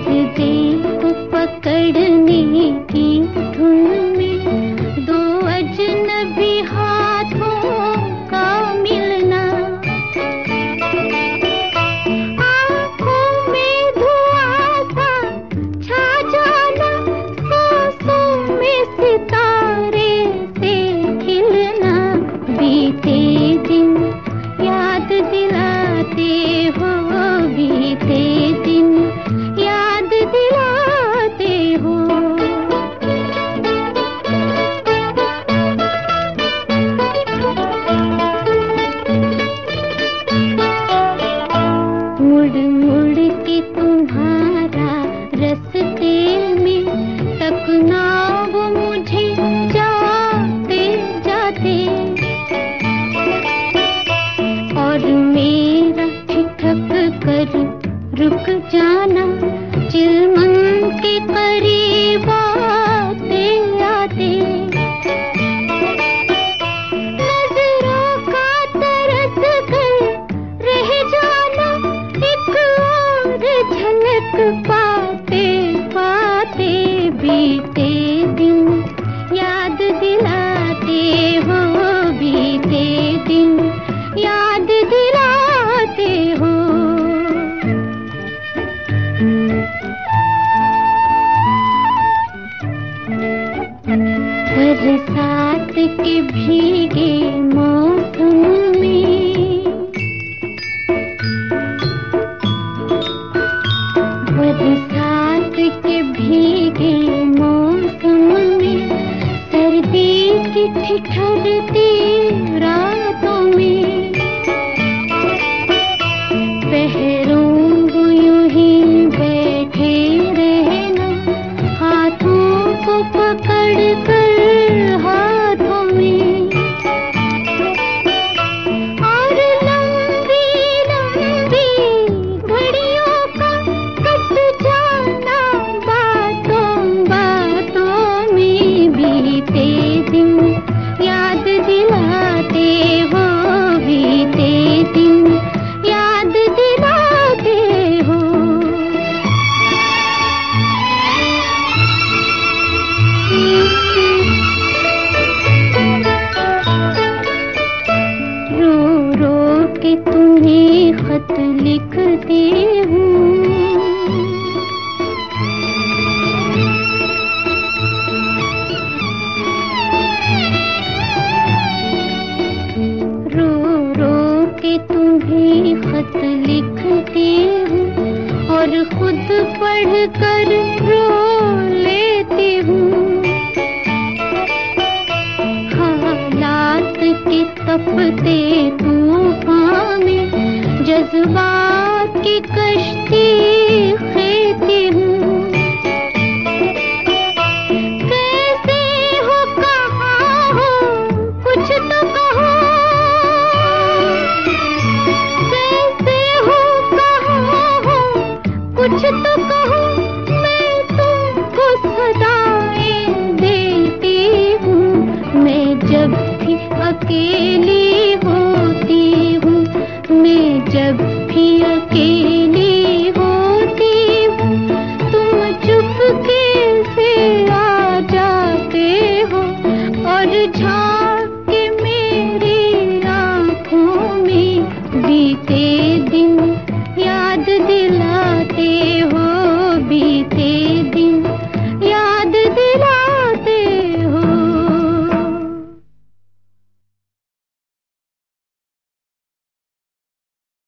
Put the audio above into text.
दिल को पकड़ने की धुन में दो अजनबी हाथों का मिलना, आंखों में धुआं सा छा जाना, सांसों में सितारे से खिलना, बीते दिन याद दिलाते हो, बीते दिन याद दिलाते हो। मुड़ मुड़ के तुम्हारा रास्ते में तकना वो मुझे जाते जाते, और मेरा ठिठक कर रुक जाना, चिलमन के करीब आते आते, नजरों का तरस कर रह जाना, एक और झलक पाते पाते, बीते दिन याद दिलाते हो, बीते दिन याद दिलाते हो। बरसात के भीगे मौसम में, बरसात के भीगे मौसम में, सर्दी की ठिठुरती रातों में, पहरों यूं ही बैठे रहना, हाथों को पकड़ कर हाथों में, और लंबी लंबी घड़ियों का कट जाना, बातों बातों में, बीते दिन याद दिलाते हो, बीते दिन याद दिलाते हो। रो रो के तुम्हें खत लिखती हूँ, रो रो के तुम्हें खत लिखती हूँ, और खुद पढ़ कर रो लेती हूँ, हालात के तपते तूफान में जज्बात की कश्ती खेती हूँ, कैसे हो कहाँ हो कुछ तो कहो, कैसे हो कहाँ हो कुछ तो कहो, मैं तुमको सदाएं देती हूँ, मैं जब भी अकेली